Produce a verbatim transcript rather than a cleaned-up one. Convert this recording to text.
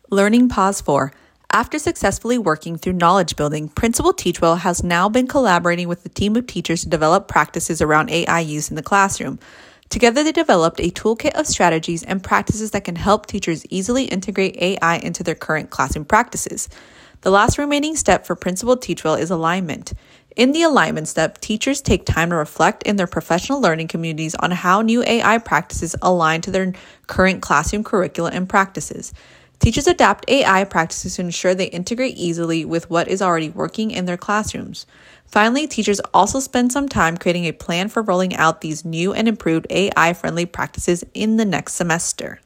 Learning Pause four. After successfully working through knowledge building, Principal Teachwell has now been collaborating with a team of teachers to develop practices around A I use in the classroom. Together, they developed a toolkit of strategies and practices that can help teachers easily integrate A I into their current classroom practices. The last remaining step for Principal Teachwell is alignment. In the alignment step, teachers take time to reflect in their professional learning communities on how new A I practices align to their current classroom curricula and practices. Teachers adapt A I practices to ensure they integrate easily with what is already working in their classrooms. Finally, teachers also spend some time creating a plan for rolling out these new and improved A I-friendly practices in the next semester.